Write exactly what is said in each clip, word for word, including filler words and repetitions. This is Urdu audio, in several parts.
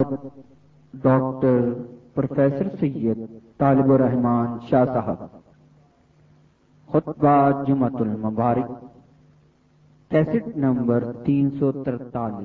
ڈاکٹر پروفیسر سید طالب الرحمان شاہ صاحب خطبہ جمعۃ المبارک کیسٹ نمبر تین سو ترتالیس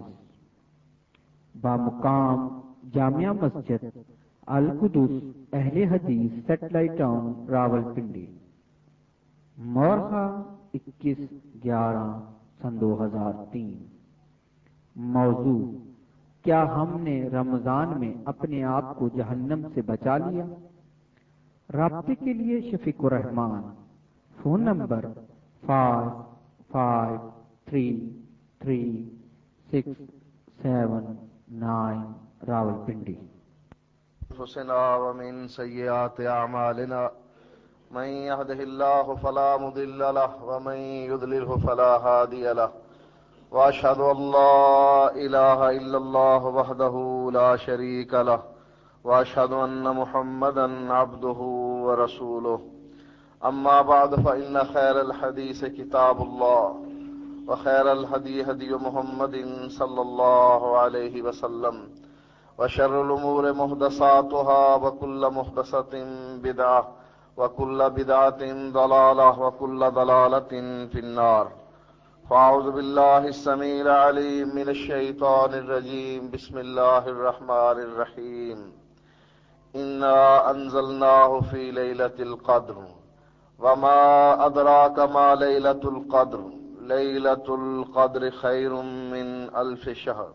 بامقام جامعہ مسجد القدس اہل حدیث سیٹلائٹ ٹاؤن راولپنڈی، مورخہ اکیس گیارہ سن دو ہزار تین۔ موضوع: کیا ہم نے رمضان میں اپنے آپ کو جہنم سے بچا لیا؟ رابطے کے لیے Shafiq ur-Rahman, phone number five five three three six seven nine Rawalpindi. انفسنا ومن سيئات اعمالنا من يهده الله فلا مضل له ومن يضلله فلا هادي له واشهد ان لا اله الا الله وحده لا شريك له واشهد ان محمدا عبده ورسوله اما بعد فان خير الحديث كتاب الله وخير الهدي هدي محمد صلى الله عليه وسلم وشر الأمور محدثاتها وكل محدثة بدعة وكل بدعة ضلالة وكل ضلالة في النار. فأعوذ بالله السميع العليم من الشيطان الرجيم. بسم الله الرحمن الرحيم. إنا أنزلناه في ليلة القدر وما أدراك ما ليلة القدر ليلة القدر خير من ألف شهر.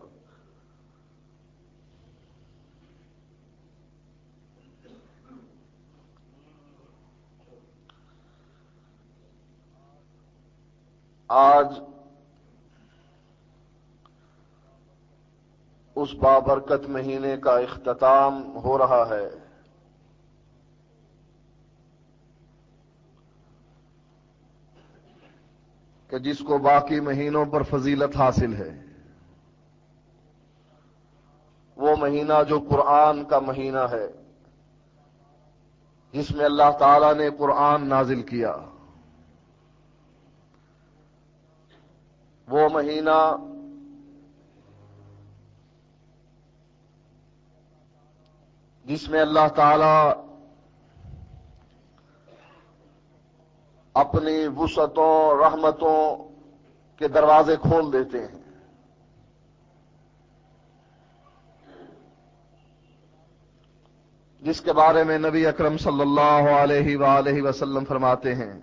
آج اس بابرکت مہینے کا اختتام ہو رہا ہے کہ جس کو باقی مہینوں پر فضیلت حاصل ہے، وہ مہینہ جو قرآن کا مہینہ ہے، جس میں اللہ تعالی نے قرآن نازل کیا، وہ مہینہ جس میں اللہ تعالی اپنی وسعتوں رحمتوں کے دروازے کھول دیتے ہیں، جس کے بارے میں نبی اکرم صلی اللہ علیہ وآلہ وسلم فرماتے ہیں: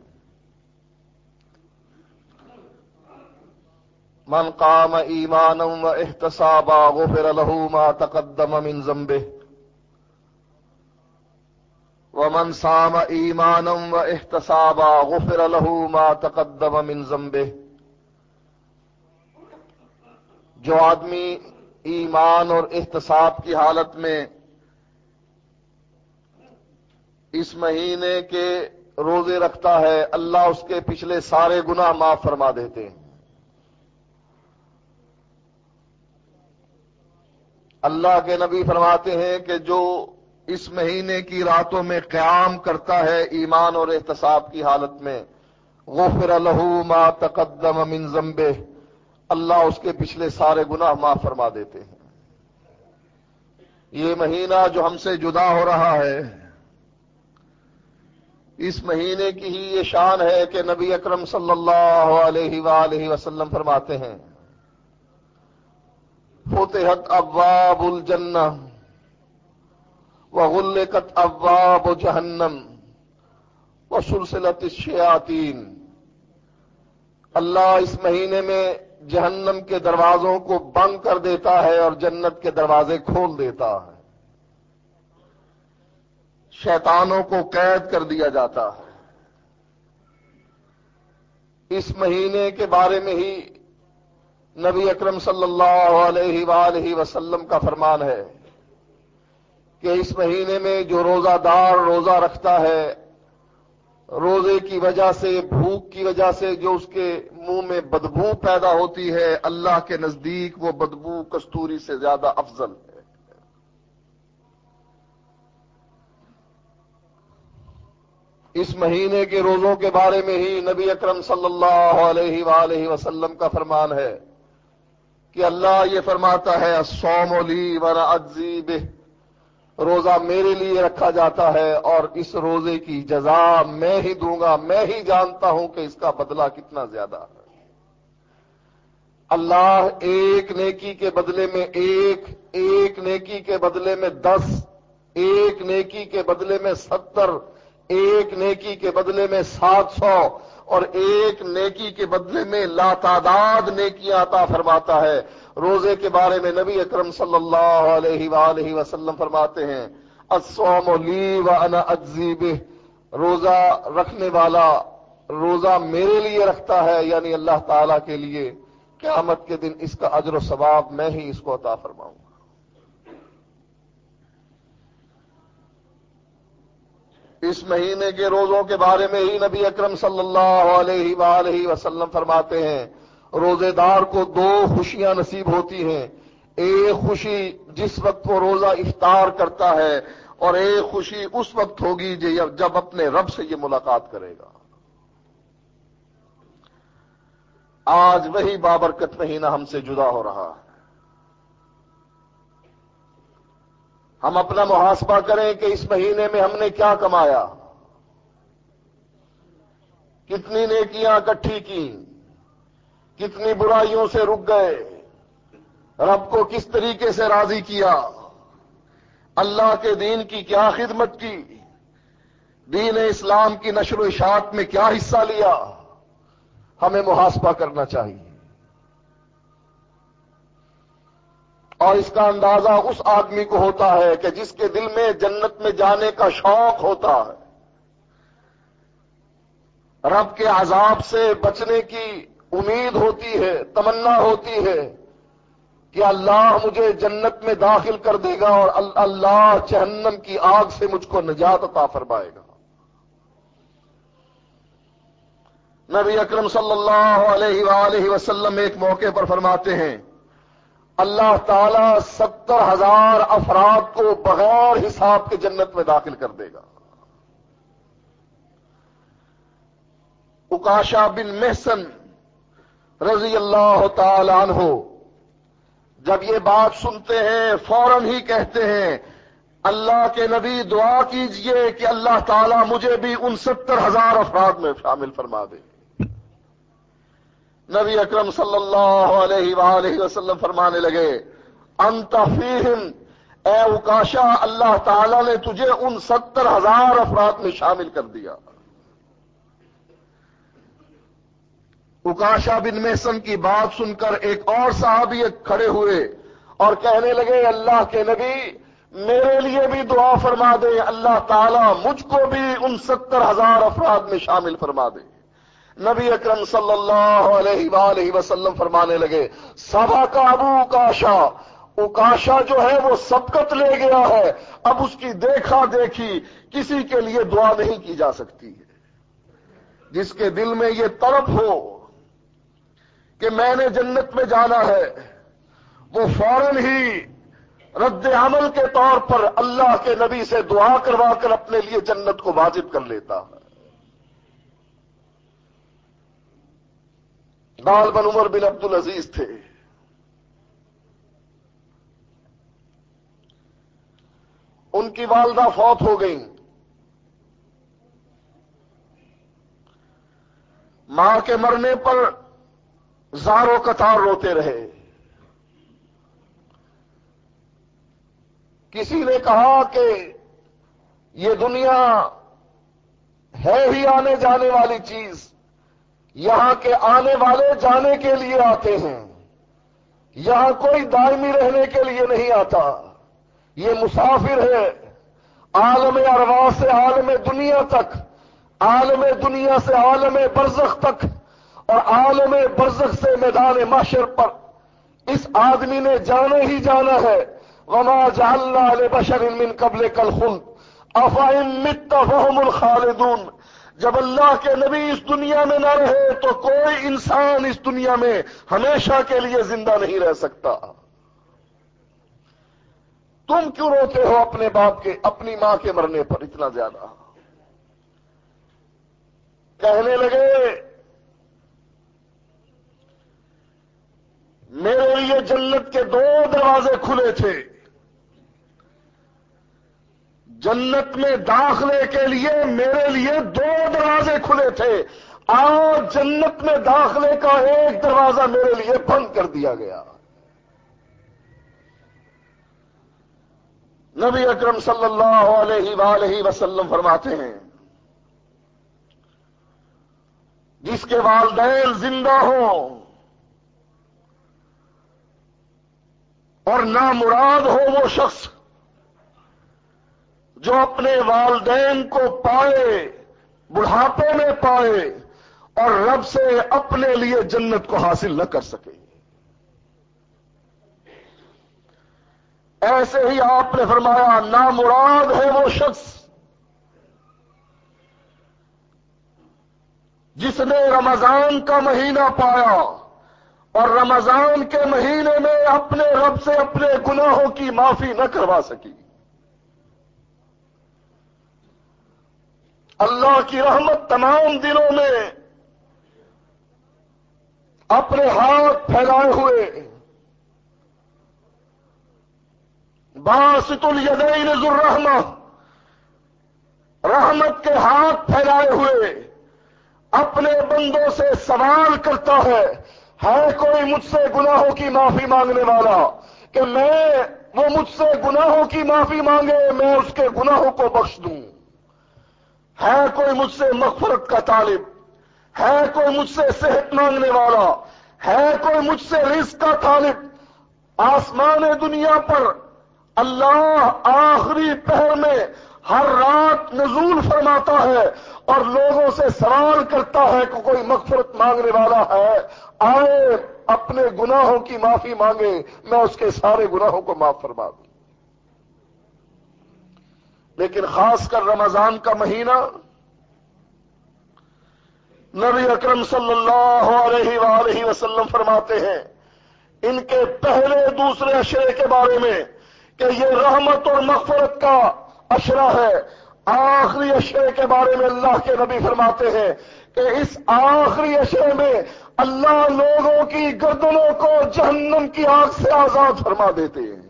من قام ایمانا واحتسابا غفر له ما تقدم من ذنبه ومن صام ایمانا واحتسابا غفر له ما تقدم من ذنبه. جو آدمی ایمان اور احتساب کی حالت میں اس مہینے کے روزے رکھتا ہے، اللہ اس کے پچھلے سارے گناہ معاف فرما دیتے ہیں. اللہ کے نبی فرماتے ہیں کہ جو اس مہینے کی راتوں میں قیام کرتا ہے ایمان اور احتساب کی حالت میں، غفر له ما تقدم من ذنبه، اللہ اس کے پچھلے سارے گناہ معاف فرما دیتے ہیں. یہ مہینہ جو ہم سے جدا ہو رہا ہے، اس مہینے کی ہی یہ شان ہے کہ نبی اکرم صلی اللہ علیہ وآلہ وسلم فرماتے ہیں: فتحت ابواب الجنہ وغلقت ابواب جہنم وسلسلت الشیاطین. اللہ اس مہینے میں جہنم کے دروازوں کو بند کر دیتا ہے اور جنت کے دروازے کھول دیتا ہے، شیطانوں کو قید کر دیا جاتا ہے. اس مہینے کے بارے میں ہی نبی اکرم صلی اللہ علیہ وآلہ وسلم کا فرمان ہے کہ اس مہینے میں جو روزہ دار روزہ رکھتا ہے، روزے کی وجہ سے، بھوک کی وجہ سے جو اس کے منہ میں بدبو پیدا ہوتی ہے، اللہ کے نزدیک وہ بدبو کستوری سے زیادہ افضل ہے. اس مہینے کے روزوں کے بارے میں ہی نبی اکرم صلی اللہ علیہ وآلہ وسلم کا فرمان ہے کہ اللہ یہ فرماتا ہے الصوم لی وانا اجزی بہ، روزہ میرے لیے رکھا جاتا ہے اور اس روزے کی جزا میں ہی دوں گا، میں ہی جانتا ہوں کہ اس کا بدلہ کتنا زیادہ ہے۔ اللہ ایک نیکی کے بدلے میں ایک، ایک نیکی کے بدلے میں دس، ایک نیکی کے بدلے میں ستر، ایک نیکی کے بدلے میں سات سو اور ایک نیکی کے بدلے میں لاتعداد نیکیاں عطا فرماتا ہے۔ روزے کے بارے میں نبی اکرم صلی اللہ علیہ وآلہ وسلم فرماتے ہیں الصوم لی وانا اجزی بہ، روزہ رکھنے والا روزہ میرے لیے رکھتا ہے، یعنی اللہ تعالی کے لیے، قیامت کے دن اس کا اجر و ثواب میں ہی اس کو عطا فرماؤں گا۔ اس مہینے کے روزوں کے بارے میں ہی نبی اکرم صلی اللہ علیہ وآلہ وسلم فرماتے ہیں روزے دار کو دو خوشیاں نصیب ہوتی ہیں، ایک خوشی جس وقت وہ روزہ افطار کرتا ہے اور ایک خوشی اس وقت ہوگی جب اپنے رب سے یہ ملاقات کرے گا۔ آج وہی بابرکت مہینہ ہم سے جدا ہو رہا ہے۔ ہم اپنا محاسبہ کریں کہ اس مہینے میں ہم نے کیا کمایا، کتنی نیکیاں اکٹھی کی، کتنی برائیوں سے رک گئے، رب کو کس طریقے سے راضی کیا، اللہ کے دین کی کیا خدمت کی، دین اسلام کی نشر و اشاعت میں کیا حصہ لیا۔ ہمیں محاسبہ کرنا چاہیے، اور اس کا اندازہ اس آدمی کو ہوتا ہے کہ جس کے دل میں جنت میں جانے کا شوق ہوتا ہے، رب کے عذاب سے بچنے کی امید ہوتی ہے، تمنا ہوتی ہے کہ اللہ مجھے جنت میں داخل کر دے گا اور اللہ جہنم کی آگ سے مجھ کو نجات عطا فرمائے گا۔ نبی اکرم صلی اللہ علیہ وآلہ وسلم ایک موقع پر فرماتے ہیں اللہ تعالی ستر ہزار افراد کو بغیر حساب کے جنت میں داخل کر دے گا۔ عکاشہ بن محصن رضی اللہ تعالی عنہ جب یہ بات سنتے ہیں فوراً ہی کہتے ہیں اللہ کے نبی دعا کیجئے کہ اللہ تعالی مجھے بھی ان ستر ہزار افراد میں شامل فرما دے۔ نبی اکرم صلی اللہ علیہ وآلہ وسلم فرمانے لگے انت فیہم، اے عکاشہ اللہ تعالی نے تجھے ان ستر ہزار افراد میں شامل کر دیا۔ عکاشہ بن محصن کی بات سن کر ایک اور صحابی کھڑے ہوئے اور کہنے لگے اللہ کے نبی میرے لیے بھی دعا فرما دے، اللہ تعالی مجھ کو بھی ان ستر ہزار افراد میں شامل فرما دے۔ نبی اکرم صلی اللہ علیہ وآلہ وسلم فرمانے لگے سبا کا ابو عکاشہ، عکاشہ جو ہے وہ سبقت لے گیا ہے، اب اس کی دیکھا دیکھی کسی کے لیے دعا نہیں کی جا سکتی ہے۔ جس کے دل میں یہ طلب ہو کہ میں نے جنت میں جانا ہے، وہ فوراً ہی رد عمل کے طور پر اللہ کے نبی سے دعا کروا کر اپنے لیے جنت کو واجب کر لیتا ہے۔ غالباً بن عمر بن عبد العزیز تھے، ان کی والدہ فوت ہو گئیں، ماں کے مرنے پر زار و قطار روتے رہے۔ کسی نے کہا کہ یہ دنیا ہے ہی آنے جانے والی چیز، یہاں کے آنے والے جانے کے لیے آتے ہیں، یہاں کوئی دائمی رہنے کے لیے نہیں آتا، یہ مسافر ہے، عالم ارواح سے عالم دنیا تک، عالم دنیا سے عالم برزخ تک اور عالم برزخ سے میدان محشر پر اس آدمی نے جانا ہی جانا ہے۔ وما جعلنا لبشر من قبلک الخلد افإن مت فهم الخالدون، جب اللہ کے نبی اس دنیا میں نہ رہے تو کوئی انسان اس دنیا میں ہمیشہ کے لیے زندہ نہیں رہ سکتا۔ تم کیوں روتے ہو اپنے باپ کے، اپنی ماں کے مرنے پر اتنا زیادہ؟ کہنے لگے میرے لیے جنت کے دو دروازے کھلے تھے. جنت میں داخلے کے لیے میرے لیے دو دروازے کھلے تھے. آج جنت میں داخلے کا ایک دروازہ میرے لیے بند کر دیا گیا. نبی اکرم صلی اللہ علیہ وآلہ وسلم فرماتے ہیں جس کے والدین زندہ ہوں اور نامراد ہو وہ شخص جو اپنے والدین کو پائے، بڑھاپے میں پائے اور رب سے اپنے لیے جنت کو حاصل نہ کر سکے. ایسے ہی آپ نے فرمایا نامراد ہے وہ شخص جس نے رمضان کا مہینہ پایا اور رمضان کے مہینے میں اپنے رب سے اپنے گناہوں کی معافی نہ کروا سکی. اللہ کی رحمت تمام دنوں میں اپنے ہاتھ پھیلائے ہوئے باسط الیدین ذو الرحمہ، رحمت کے ہاتھ پھیلائے ہوئے اپنے بندوں سے سوال کرتا ہے ہے کوئی مجھ سے گناہوں کی معافی مانگنے والا کہ میں وہ مجھ سے گناہوں کی معافی مانگے میں اس کے گناہوں کو بخش دوں. ہے کوئی مجھ سے مغفرت کا طالب، ہے کوئی مجھ سے صحت مانگنے والا، ہے کوئی مجھ سے رزق کا طالب. آسمان دنیا پر اللہ آخری پہر میں ہر رات نزول فرماتا ہے اور لوگوں سے سوال کرتا ہے کہ کوئی مغفرت مانگنے والا ہے، آئے اپنے گناہوں کی معافی مانگے میں اس کے سارے گناہوں کو معاف فرما دوں. لیکن خاص کر رمضان کا مہینہ نبی اکرم صلی اللہ علیہ وآلہ وسلم فرماتے ہیں ان کے پہلے دوسرے عشرے کے بارے میں کہ یہ رحمت اور مغفرت کا عشرہ ہے. آخری عشرے کے بارے میں اللہ کے نبی فرماتے ہیں کہ اس آخری عشرے میں اللہ لوگوں کی گردنوں کو جہنم کی آگ سے آزاد فرما دیتے ہیں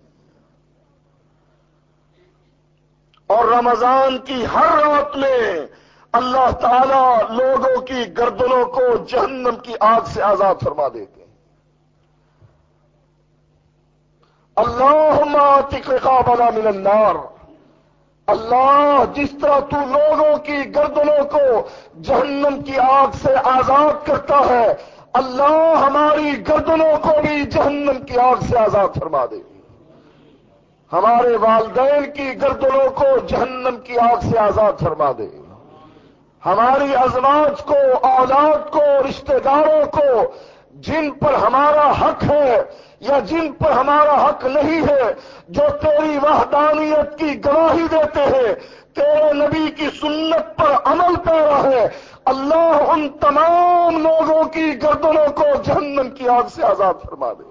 اور رمضان کی ہر رات میں اللہ تعالی لوگوں کی گردنوں کو جہنم کی آگ سے آزاد فرما دیتے ہیں. اللہم اعتق رقابنا من النار، اللہ جس طرح تو لوگوں کی گردنوں کو جہنم کی آگ سے آزاد کرتا ہے اللہ ہماری گردنوں کو بھی جہنم کی آگ سے آزاد فرما دے. ہمارے والدین کی گردنوں کو جہنم کی آگ سے آزاد فرما دے. ہماری ازواج کو، اولاد کو، رشتہ داروں کو جن پر ہمارا حق ہے یا جن پر ہمارا حق نہیں ہے، جو تیری وحدانیت کی گواہی دیتے ہیں، تیرے نبی کی سنت پر عمل پیرا ہے، اللہ ان تمام لوگوں کی گردنوں کو جہنم کی آگ سے آزاد فرما دے.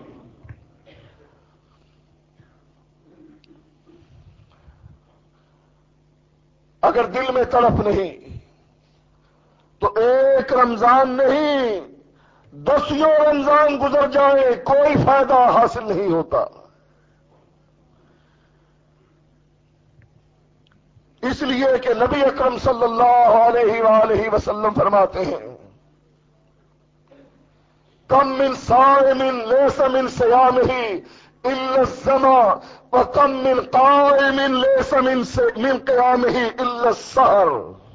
اگر دل میں تڑپ نہیں تو ایک رمضان نہیں دسیوں رمضان گزر جائیں کوئی فائدہ حاصل نہیں ہوتا. اس لیے کہ نبی اکرم صلی اللہ علیہ وآلہ وسلم فرماتے ہیں کم من صائم لیس من صیامہ الا الظما وکم من قائم لیس من من قیامہ الا السحر.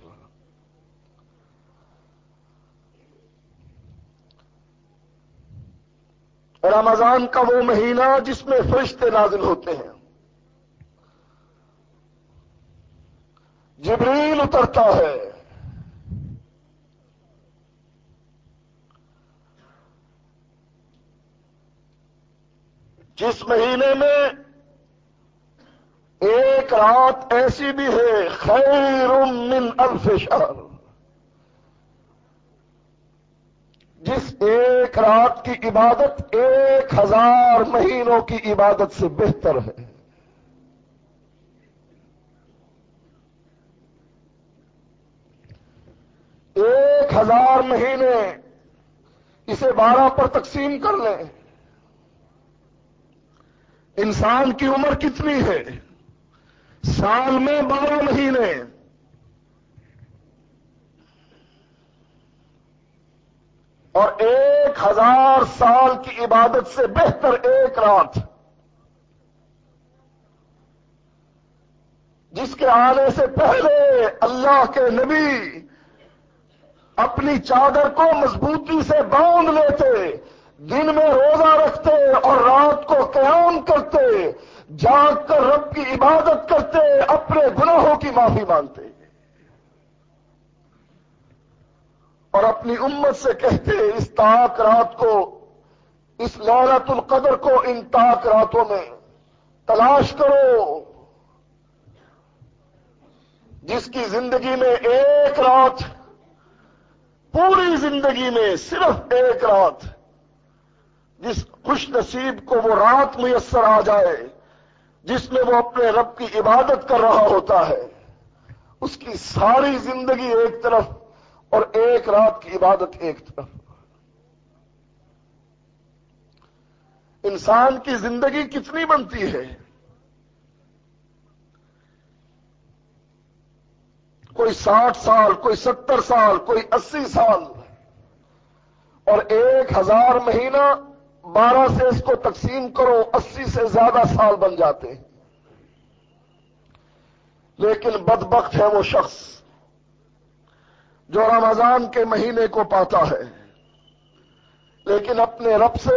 رمضان کا وہ مہینہ جس میں فرشتے نازل ہوتے ہیں، جبریل اترتا ہے، جس مہینے میں ایک رات ایسی بھی ہے خیر من الف شہر، جس ایک رات کی عبادت ایک ہزار مہینوں کی عبادت سے بہتر ہے. ایک ہزار مہینے اسے بارہ پر تقسیم کر لیں. انسان کی عمر کتنی ہے؟ سال میں بارہ مہینے. اور ایک ہزار سال کی عبادت سے بہتر ایک رات، جس کے آنے سے پہلے اللہ کے نبی اپنی چادر کو مضبوطی سے باندھ لیتے، دن میں روزہ رکھتے اور رات کو قیام کرتے، جاگ کر رب کی عبادت کرتے، اپنے گناہوں کی معافی مانگتے اور اپنی امت سے کہتے اس طاق رات کو، اس لیلۃ القدر کو ان طاق راتوں میں تلاش کرو، جس کی زندگی میں ایک رات، پوری زندگی میں صرف ایک رات، جس خوش نصیب کو وہ رات میسر آ جائے جس میں وہ اپنے رب کی عبادت کر رہا ہوتا ہے، اس کی ساری زندگی ایک طرف اور ایک رات کی عبادت ایک طرف. انسان کی زندگی کتنی بنتی ہے؟ کوئی ساٹھ سال، کوئی ستر سال، کوئی اسی سال، اور ایک ہزار مہینہ بارہ سے اس کو تقسیم کرو، اسی سے زیادہ سال بن جاتے ہیں. لیکن بدبخت ہے وہ شخص جو رمضان کے مہینے کو پاتا ہے لیکن اپنے رب سے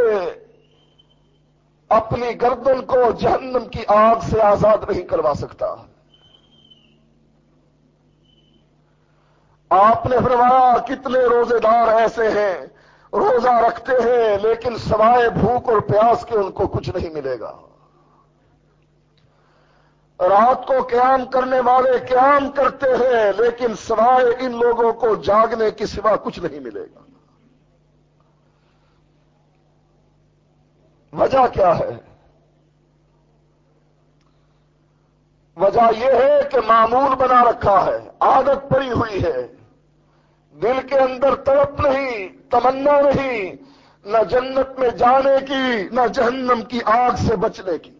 اپنی گردن کو جہنم کی آگ سے آزاد نہیں کروا سکتا. آپ نے فرمایا کتنے روزے دار ایسے ہیں روزہ رکھتے ہیں لیکن سوائے بھوک اور پیاس کے ان کو کچھ نہیں ملے گا. رات کو قیام کرنے والے قیام کرتے ہیں لیکن سوائے ان لوگوں کو جاگنے کے سوا کچھ نہیں ملے گا. وجہ کیا ہے؟ وجہ یہ ہے کہ معمول بنا رکھا ہے، عادت پڑی ہوئی ہے، دل کے اندر تڑپ نہیں، تمنا نہیں، نہ جنت میں جانے کی نہ جہنم کی آگ سے بچنے کی.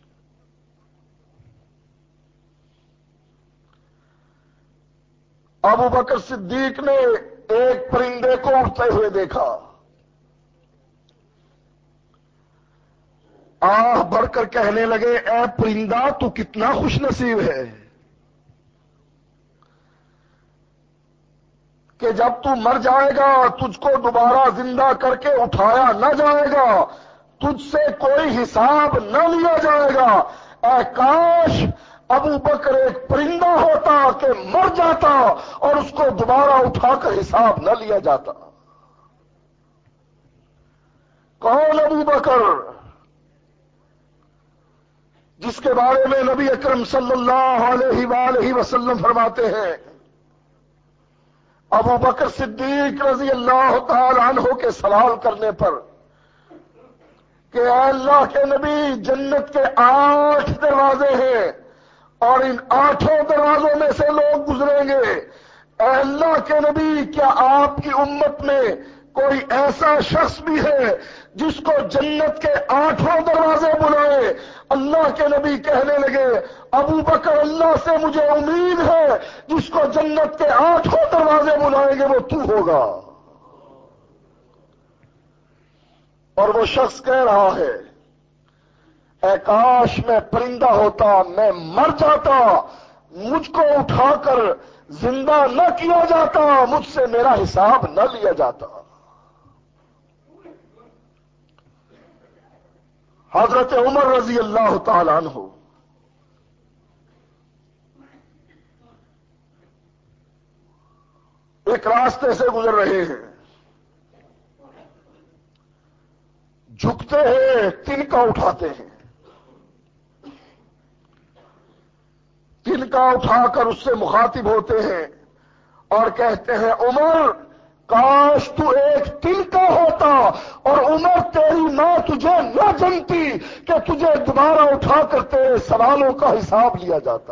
ابو بکر صدیق نے ایک پرندے کو اڑتے ہوئے دیکھا، آہ بھر کر کہنے لگے اے پرندہ تو کتنا خوش نصیب ہے کہ جب تو مر جائے گا تجھ کو دوبارہ زندہ کر کے اٹھایا نہ جائے گا، تجھ سے کوئی حساب نہ لیا جائے گا. اے کاش ابو بکر ایک پرندہ ہوتا کہ مر جاتا اور اس کو دوبارہ اٹھا کر حساب نہ لیا جاتا. کون ابو بکر؟ جس کے بارے میں نبی اکرم صلی اللہ علیہ وآلہ وسلم فرماتے ہیں ابو بکر صدیق رضی اللہ تعالی عنہ کے سوال کرنے پر کہ اے اللہ کے نبی جنت کے آٹھ دروازے ہیں اور ان آٹھوں دروازوں میں سے لوگ گزریں گے، اے اللہ کے نبی کیا آپ کی امت میں کوئی ایسا شخص بھی ہے جس کو جنت کے آٹھوں دروازے بلائے؟ اللہ کے نبی کہنے لگے ابو بکر اللہ سے مجھے امید ہے جس کو جنت کے آٹھوں دروازے بلائیں گے وہ تو ہوگا. اور وہ شخص کہہ رہا ہے اے کاش میں پرندہ ہوتا، میں مر جاتا، مجھ کو اٹھا کر زندہ نہ کیا جاتا، مجھ سے میرا حساب نہ لیا جاتا. حضرت عمر رضی اللہ تعالی عنہ ایک راستے سے گزر رہے ہیں، جھکتے ہیں، تنکا اٹھاتے ہیں، تنکا اٹھا کر اس سے مخاطب ہوتے ہیں اور کہتے ہیں عمر کاش تو ایک تنکا ہوتا اور عمر تیری ماں تجھے نہ جنتی کہ تجھے دوبارہ اٹھا کر تیرے سوالوں کا حساب لیا جاتا.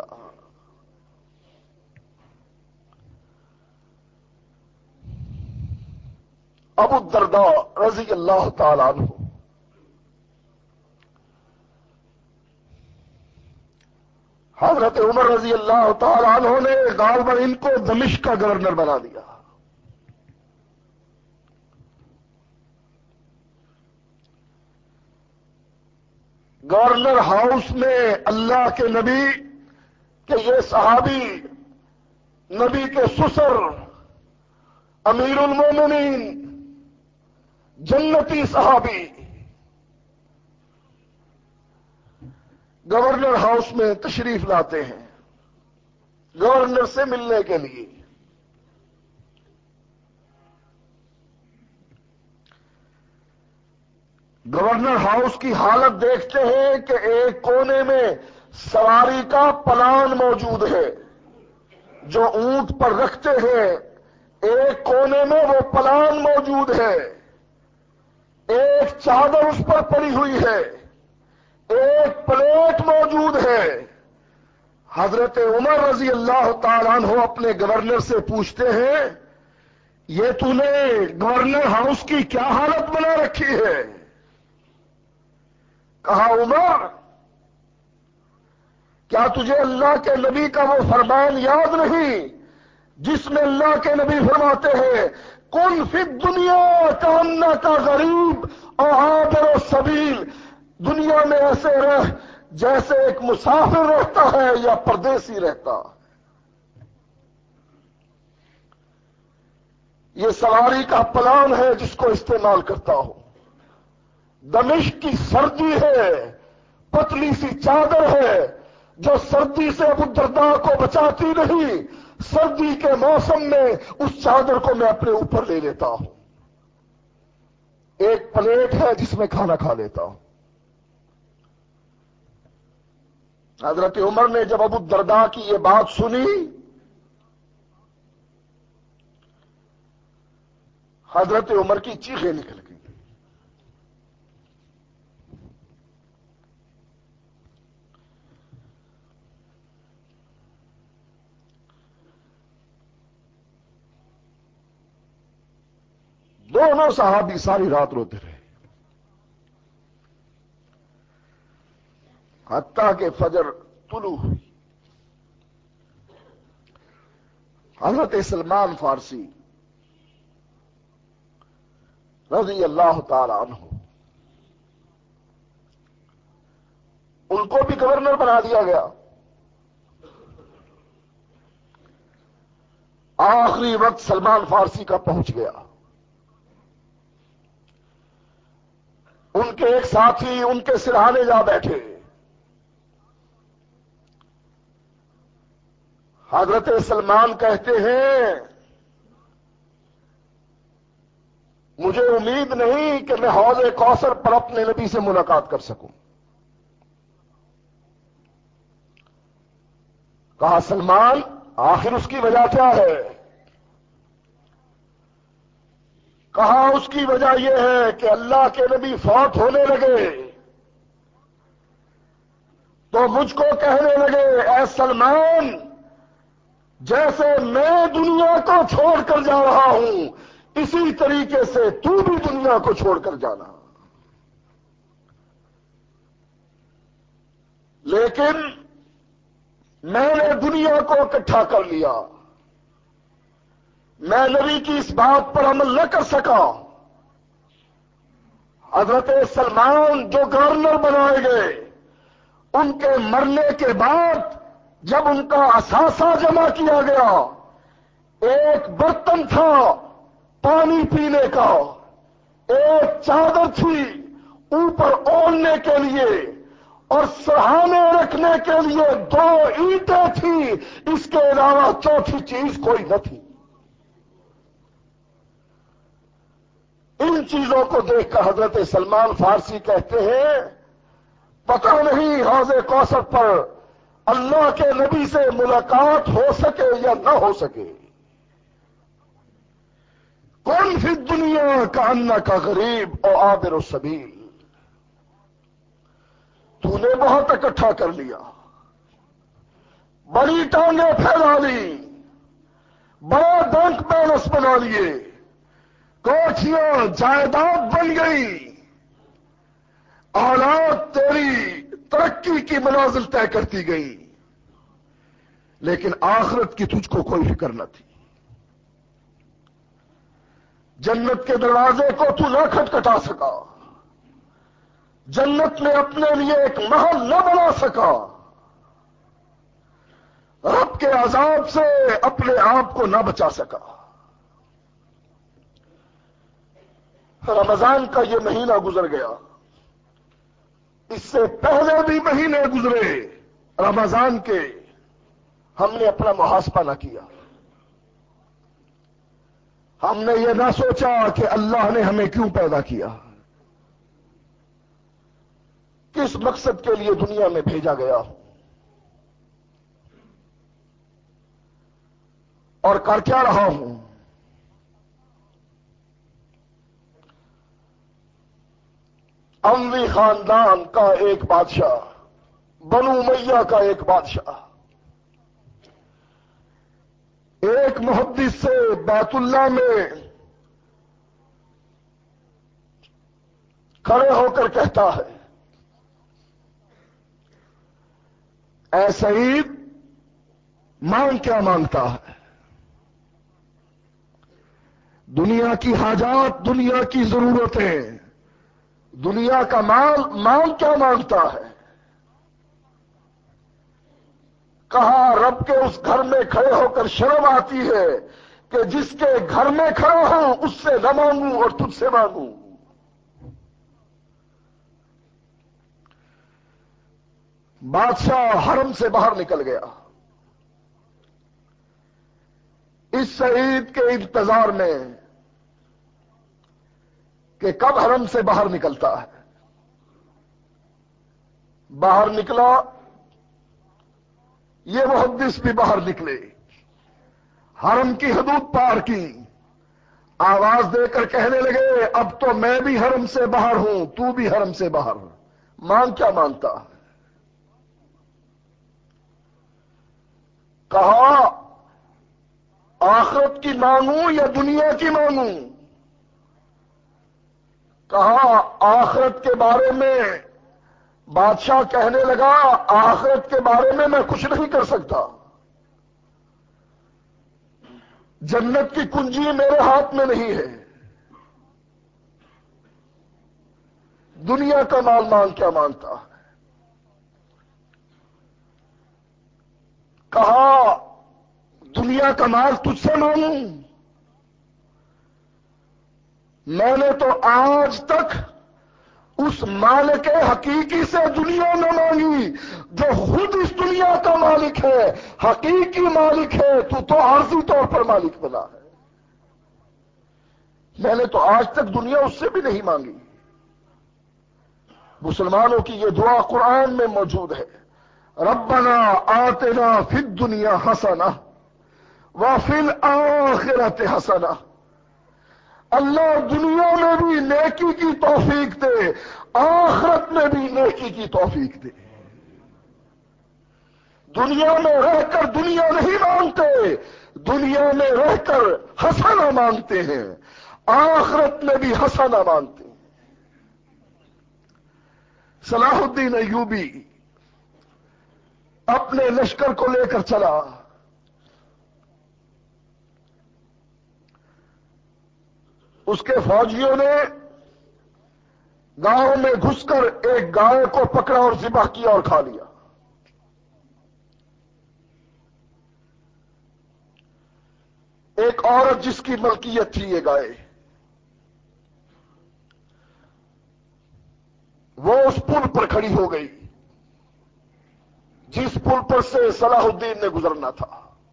ابو الدرداء رضی اللہ تعالی عنہ حضرت عمر رضی اللہ تعالی عنہ نے غالباً ان کو دمشق کا گورنر بنا دیا. گورنر ہاؤس میں اللہ کے نبی کہ یہ صحابی نبی کے سسر امیر المومنین جنتی صحابی گورنر ہاؤس میں تشریف لاتے ہیں گورنر سے ملنے کے لیے. گورنر ہاؤس کی حالت دیکھتے ہیں کہ ایک کونے میں سواری کا پلان موجود ہے جو اونٹ پر رکھتے ہیں. ایک کونے میں وہ پلان موجود ہے. ایک چادر اس پر پڑی ہوئی ہے. ایک پلیٹ موجود ہے. حضرت عمر رضی اللہ تعالیٰ عنہ اپنے گورنر سے پوچھتے ہیں یہ تو نے گورنر ہاؤس کی کیا حالت بنا رکھی ہے؟ کہا عمر کیا تجھے اللہ کے نبی کا وہ فرمان یاد نہیں جس میں اللہ کے نبی فرماتے ہیں کن فی الدنیا کانک غریب اور عابر السبیل، دنیا میں ایسے رہ جیسے ایک مسافر رہتا ہے یا پردیسی رہتا. یہ سواری کا پلان ہے جس کو استعمال کرتا ہوں. دمشق کی سردی ہے، پتلی سی چادر ہے جو سردی سے ابو الدرداء کو بچاتی نہیں. سردی کے موسم میں اس چادر کو میں اپنے اوپر لے لیتا ہوں. ایک پلیٹ ہے جس میں کھانا کھا لیتا ہوں. حضرت عمر نے جب ابو الدرداء کی یہ بات سنی حضرت عمر کی چیخیں نکل گئی. دونوں صحابی ساری رات روتے رہے حتیٰ کہ فجر طلوع ہوئی. حضرت سلمان فارسی رضی اللہ تعالی عنہ ان کو بھی گورنر بنا دیا گیا. آخری وقت سلمان فارسی کا پہنچ گیا. ان کے ایک ساتھی ان کے سرہانے جا بیٹھے. حضرت سلمان کہتے ہیں مجھے امید نہیں کہ میں حوض کوثر پر اپنے نبی سے ملاقات کر سکوں. کہا سلمان آخر اس کی وجہ کیا ہے؟ کہا اس کی وجہ یہ ہے کہ اللہ کے نبی فوت ہونے لگے تو مجھ کو کہنے لگے اے سلمان جیسے میں دنیا کو چھوڑ کر جا رہا ہوں اسی طریقے سے تو بھی دنیا کو چھوڑ کر جانا. لیکن میں نے دنیا کو اکٹھا کر لیا. میں نبی کی اس بات پر عمل نہ کر سکا. حضرت سلمان جو گورنر بنائے گئے ان کے مرنے کے بعد جب ان کا اثاثہ جمع کیا گیا ایک برتن تھا پانی پینے کا، ایک چادر تھی اوپر اوڑھنے کے لیے اور سرہانے رکھنے کے لیے دو اینٹیں تھیں. اس کے علاوہ چوتھی چیز کوئی نہ تھی. ان چیزوں کو دیکھ کر حضرت سلمان فارسی کہتے ہیں پتہ نہیں حوض کوثر پر اللہ کے نبی سے ملاقات ہو سکے یا نہ ہو سکے. کون فی الدنیا کانک غریب اور عابر السبیل. تو نے بہت اکٹھا کر لیا، بڑی ٹانگیں پھیلا لی، بڑا ڈنک بیلنس بنا لیے. کوٹھیاں جائیداد بن گئی، اولاد تیری ترقی کی منازل طے کرتی گئی، لیکن آخرت کی تجھ کو کوئی فکر نہ تھی۔ جنت کے دروازے کو تو نہ کھٹکھٹا سکا، جنت میں اپنے لیے ایک محل نہ بنا سکا، رب کے عذاب سے اپنے آپ کو نہ بچا سکا۔ رمضان کا یہ مہینہ گزر گیا، اس سے پہلے بھی مہینے گزرے رمضان کے، ہم نے اپنا محاسبہ نہ کیا، ہم نے یہ نہ سوچا کہ اللہ نے ہمیں کیوں پیدا کیا، کس مقصد کے لیے دنیا میں بھیجا گیا ہوں، اور کر کیا رہا ہوں۔ اموی خاندان کا ایک بادشاہ، بنو امیہ کا ایک بادشاہ، ایک محدث سے بیت اللہ میں کھڑے ہو کر کہتا ہے، اے سعید مانگ کیا مانگتا ہے؟ دنیا کی حاجات، دنیا کی ضرورتیں، دنیا کا مال، مانگ کیا مانگتا ہے؟ کہا رب کے اس گھر میں کھڑے ہو کر شرم آتی ہے کہ جس کے گھر میں کھڑا ہوں اس سے نہ مانگوں اور تجھ سے مانگوں۔ بادشاہ حرم سے باہر نکل گیا، اس سعید کے انتظار میں کہ کب حرم سے باہر نکلتا ہے۔ باہر نکلا، یہ محدث بھی باہر نکلے، حرم کی حدود پار کی، آواز دے کر کہنے لگے اب تو میں بھی حرم سے باہر ہوں، تو بھی حرم سے باہر، مانگ کیا مانگتا؟ کہا آخرت کی مانگوں یا دنیا کی مانگوں؟ کہا آخرت کے بارے میں۔ بادشاہ کہنے لگا آخرت کے بارے میں میں کچھ نہیں کر سکتا، جنت کی کنجی میرے ہاتھ میں نہیں ہے، دنیا کا مال مانگ کیا مانگتا ہے؟ کہا دنیا کا مال تجھ سے مانگوں؟ میں نے تو آج تک اس مالک حقیقی سے دنیا نہ مانگی جو خود اس دنیا کا مالک ہے، حقیقی مالک ہے، تو تو عارضی طور پر مالک بنا ہے۔ میں نے تو آج تک دنیا اس سے بھی نہیں مانگی۔ مسلمانوں کی یہ دعا قرآن میں موجود ہے، ربنا آتنا فی الدنیا حسنہ وفی الآخرۃ حسنہ۔ اللہ دنیا میں بھی نیکی کی توفیق دے، آخرت میں بھی نیکی کی توفیق دے۔ دنیا میں رہ کر دنیا نہیں مانگتے، دنیا میں رہ کر حسنہ مانگتے ہیں، آخرت میں بھی حسنہ مانگتے ہیں۔ صلاح الدین ایوبی اپنے لشکر کو لے کر چلا، اس کے فوجیوں نے گاؤں میں گھس کر ایک گائے کو پکڑا اور ذبح کیا اور کھا لیا۔ ایک عورت جس کی ملکیت تھی یہ گائے، وہ اس پل پر کھڑی ہو گئی جس پل پر سے صلاح الدین نے گزرنا تھا۔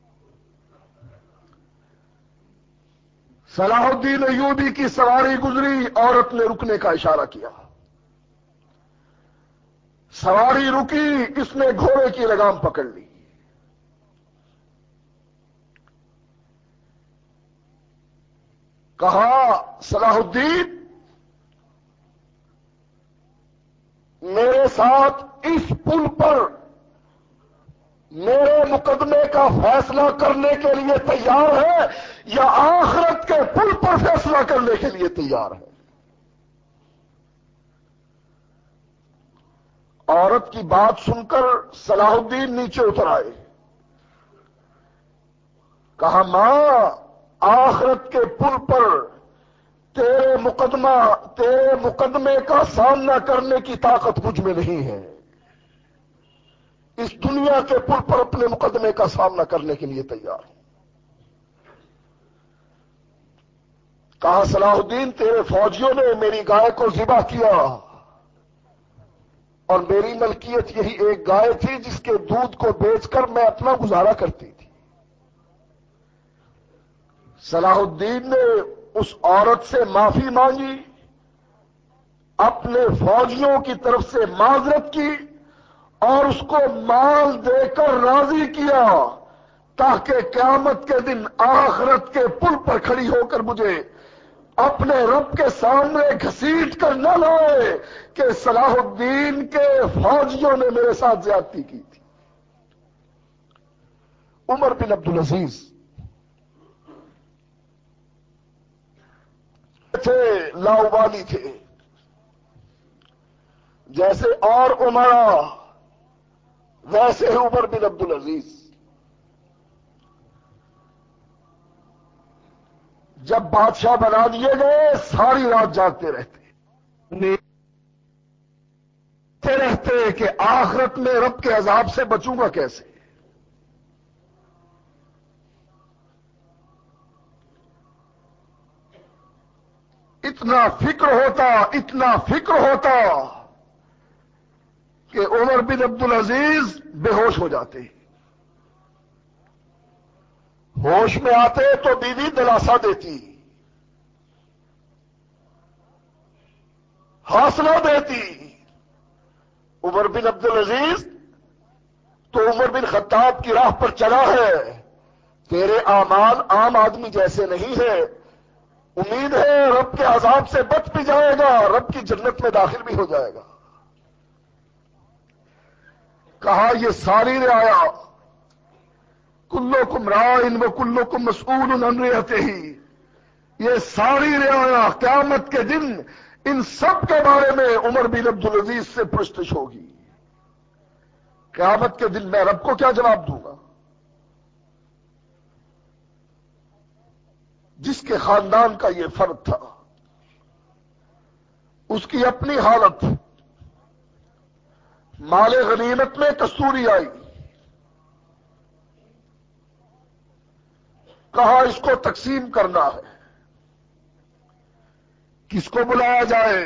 صلاح الدین ایوبی کی سواری گزری، عورت نے رکنے کا اشارہ کیا، سواری رکی، اس نے گھوڑے کی لگام پکڑ لی، کہا صلاح الدین میرے ساتھ اس پل پر میرے مقدمے کا فیصلہ کرنے کے لیے تیار ہے یا آخرت کے پل پر فیصلہ کرنے کے لیے تیار ہے؟ عورت کی بات سن کر صلاح الدین نیچے اتر آئے. کہا ماں آخرت کے پل پر تیرے مقدمہ تیرے مقدمے کا سامنا کرنے کی طاقت مجھ میں نہیں ہے. اس دنیا کے پل پر اپنے مقدمے کا سامنا کرنے کے لیے تیار ہوں. کہا صلاح الدین تیرے فوجیوں نے میری گائے کو ذبح کیا اور میری ملکیت یہی ایک گائے تھی جس کے دودھ کو بیچ کر میں اپنا گزارا کرتی تھی. صلاح الدین نے اس عورت سے معافی مانگی، اپنے فوجیوں کی طرف سے معذرت کی اور اس کو مال دے کر راضی کیا تاکہ قیامت کے دن آخرت کے پل پر کھڑی ہو کر مجھے اپنے رب کے سامنے گھسیٹ کر نہ لائے کہ صلاح الدین کے فوجیوں نے میرے ساتھ زیادتی کی تھی. عمر بن عبدالعزیز تھے، لاؤبالی تھے. جیسے اور عمرا ویسے ہی عمر بن عبدالعزیز. جب بادشاہ بنا دیے گئے ساری رات جاگتے رہتے رہتے کہ آخرت میں رب کے عذاب سے بچوں گا کیسے. اتنا فکر ہوتا اتنا فکر ہوتا کہ عمر بن عبدالعزیز بے ہوش ہو جاتے. ہوش میں آتے تو بیوی دلاسا دیتی، حوصلہ دیتی. عمر بن عبدالعزیز تو عمر بن خطاب کی راہ پر چلا ہے. تیرے اعمال عام آدمی جیسے نہیں ہے، امید ہے رب کے عذاب سے بچ بھی جائے گا، رب کی جنت میں داخل بھی ہو جائے گا. کہا یہ ساری رعایا کلکم راعٍ و کلکم مسئول عن رعیتہ، یہ ساری رعایا قیامت کے دن ان سب کے بارے میں عمر بن عبدالعزیز سے پرستش ہوگی. قیامت کے دن میں رب کو کیا جواب دوں گا؟ جس کے خاندان کا یہ فرد تھا، اس کی اپنی حالت، مال غنیمت میں کستوری آئی. کہا اس کو تقسیم کرنا ہے، کس کو بلایا جائے؟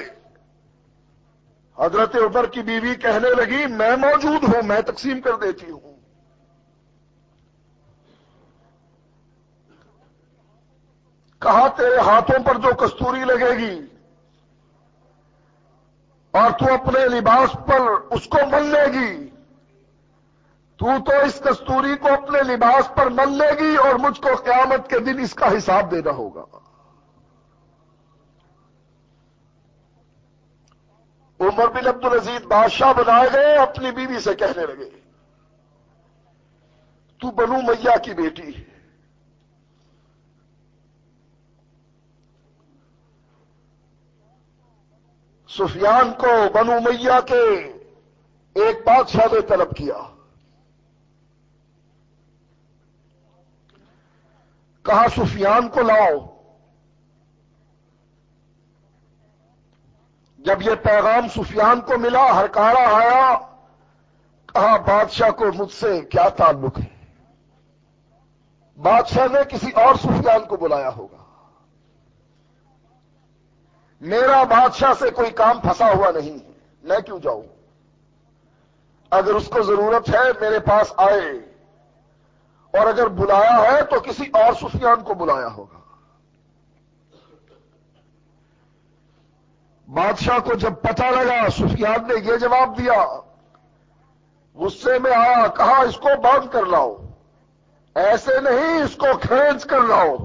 حضرت عمر کی بیوی کہنے لگی میں موجود ہوں، میں تقسیم کر دیتی ہوں. کہا تیرے ہاتھوں پر جو کستوری لگے گی اور تو اپنے لباس پر اس کو مل لے گی، تو تو اس کستوری کو اپنے لباس پر مل لے گی اور مجھ کو قیامت کے دن اس کا حساب دینا ہوگا. عمر بن عبدالعزیز بادشاہ بنائے گئے، اپنی بیوی سے کہنے لگے تو بنو امیہ کی بیٹی ہے، سفیان کو بنو امیہ کے ایک بادشاہ نے طلب کیا. کہا سفیان کو لاؤ. جب یہ پیغام سفیان کو ملا ہرکارا آیا. کہا بادشاہ کو مجھ سے کیا تعلق ہے؟ بادشاہ نے کسی اور سفیان کو بلایا ہوگا. میرا بادشاہ سے کوئی کام پھنسا ہوا نہیں ہے، میں کیوں جاؤں؟ اگر اس کو ضرورت ہے میرے پاس آئے، اور اگر بلایا ہے تو کسی اور سفیان کو بلایا ہوگا. بادشاہ کو جب پتہ لگا سفیان نے یہ جواب دیا، غصے میں آیا. کہا اس کو باندھ کر لاؤ، ایسے نہیں اس کو کھینچ کر لاؤ.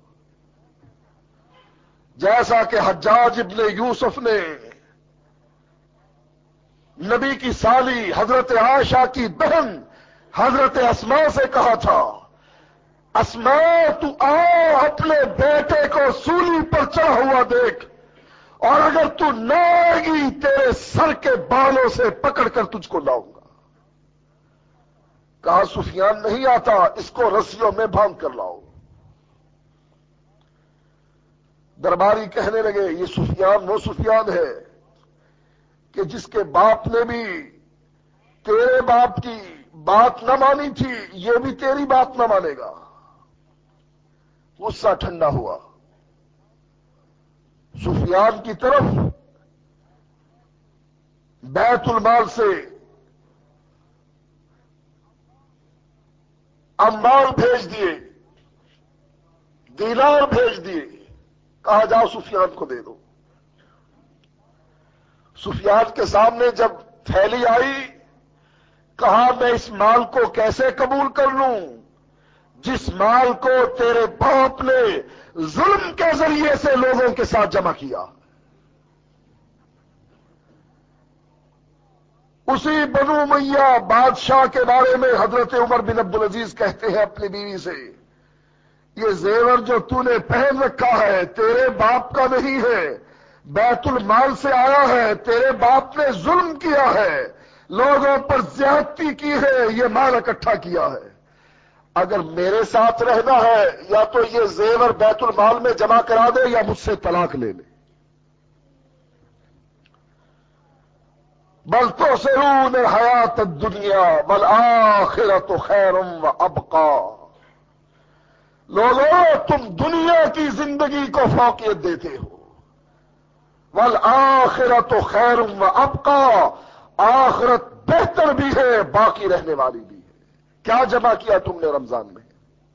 جیسا کہ حجاج ابن یوسف نے نبی کی سالی حضرت عائشہ کی بہن حضرت اسما سے کہا تھا، اسما تو آ اپنے بیٹے کو سولی پر چڑھا ہوا دیکھ، اور اگر تو نہ آئے گی تیرے سر کے بالوں سے پکڑ کر تجھ کو لاؤں گا۔ کہا سفیان نہیں آتا، اس کو رسیوں میں باندھ کر لاؤ۔ درباری کہنے لگے یہ سفیان وہ سفیان ہے کہ جس کے باپ نے بھی تیرے باپ کی بات نہ مانی تھی، یہ بھی تیری بات نہ مانے گا۔ غصہ ٹھنڈا ہوا، سفیان کی طرف بیت المال سے اموال بھیج دیے، دینار بھیج دیے، کہا جاؤ سفیان کو دے دو۔ سفیان کے سامنے جب تھیلی آئی، کہا میں اس مال کو کیسے قبول کر لوں جس مال کو تیرے باپ نے ظلم کے ذریعے سے لوگوں کے ساتھ جمع کیا۔ اسی بنو امیہ بادشاہ کے بارے میں حضرت عمر بن عبدالعزیز کہتے ہیں اپنی بیوی سے، یہ زیور جو تو نے پہن رکھا ہے تیرے باپ کا نہیں ہے، بیت المال سے آیا ہے، تیرے باپ نے ظلم کیا ہے، لوگوں پر زیادتی کی ہے، یہ مال اکٹھا کیا ہے۔ اگر میرے ساتھ رہنا ہے یا تو یہ زیور بیت المال میں جمع کرا دے یا مجھ سے طلاق لے لے۔ بل تؤثرون الحیات الدنیا والآخرۃ خیر وابقی، لوگوں تم دنیا کی زندگی کو فوقیت دیتے ہو، والآخرۃ خیر وابقی، آخرت بہتر بھی ہے باقی رہنے والی بھی ہے۔ کیا جمع کیا تم نے رمضان میں؟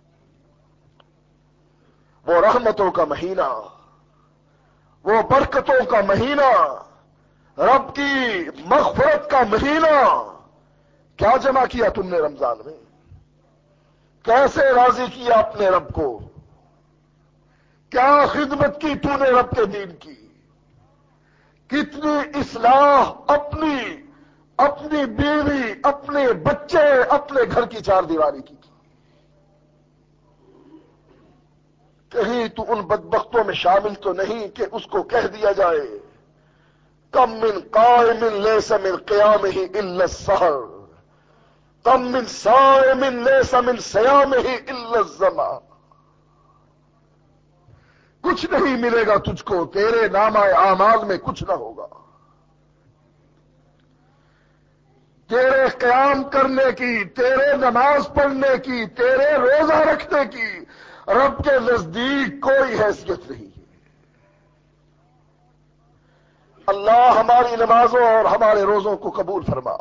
وہ رحمتوں کا مہینہ، وہ برکتوں کا مہینہ، رب کی مغفرت کا مہینہ، کیا جمع کیا تم نے رمضان میں؟ کیسے راضی کیا اپنے رب کو؟ کیا خدمت کی تو نے رب کے دین کی؟ کتنی اصلاح اپنی اپنی بیوی، اپنے بچے، اپنے گھر کی چار دیواری کی کی؟ کہیں تو ان بدبختوں میں شامل تو نہیں کہ اس کو کہہ دیا جائے کم من قائم لیس من قیامہ الا السحر، کم من صائم لیس من صیامہ الا الظما۔ کچھ نہیں ملے گا تجھ کو، تیرے نامہ اعمال میں کچھ نہ ہوگا، تیرے قیام کرنے کی، تیرے نماز پڑھنے کی، تیرے روزہ رکھنے کی رب کے نزدیک کوئی حیثیت نہیں ہے۔ اللہ ہماری نمازوں اور ہمارے روزوں کو قبول فرما۔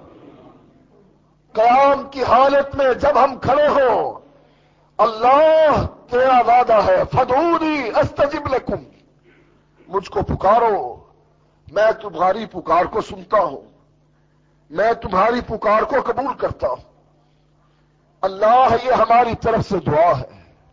قیام کی حالت میں جب ہم کھڑے ہوں، اللہ تیرا وعدہ ہے فادعونی استجب لکم، مجھ کو پکارو میں تمہاری پکار کو سنتا ہوں، میں تمہاری پکار کو قبول کرتا ہوں۔ اللہ یہ ہماری طرف سے دعا ہے۔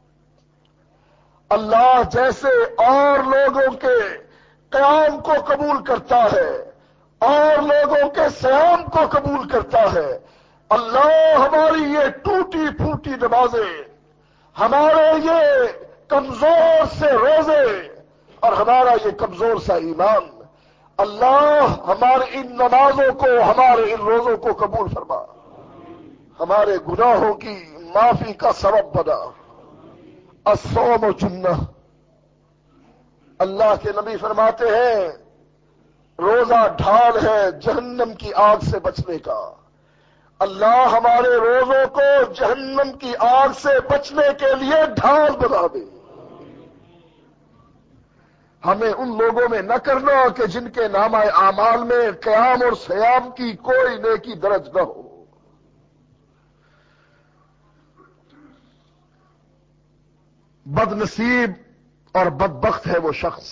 اللہ جیسے اور لوگوں کے قیام کو قبول کرتا ہے اور لوگوں کے صیام کو قبول کرتا ہے، اللہ ہماری یہ ٹوٹی پھوٹی نمازیں، ہمارے یہ کمزور سے روزے اور ہمارا یہ کمزور سا ایمان، اللہ ہمارے ان نمازوں کو، ہمارے ان روزوں کو قبول فرما، ہمارے گناہوں کی معافی کا سبب بنا۔ الصوم جنہ، اللہ کے نبی فرماتے ہیں روزہ ڈھال ہے جہنم کی آگ سے بچنے کا۔ اللہ ہمارے روزوں کو جہنم کی آگ سے بچنے کے لیے ڈھال بنا دے۔ ہمیں ان لوگوں میں نہ کرنا کہ جن کے نامہ اعمال میں قیام اور صیام کی کوئی نیکی درج نہ ہو۔ بد نصیب اور بدبخت ہے وہ شخص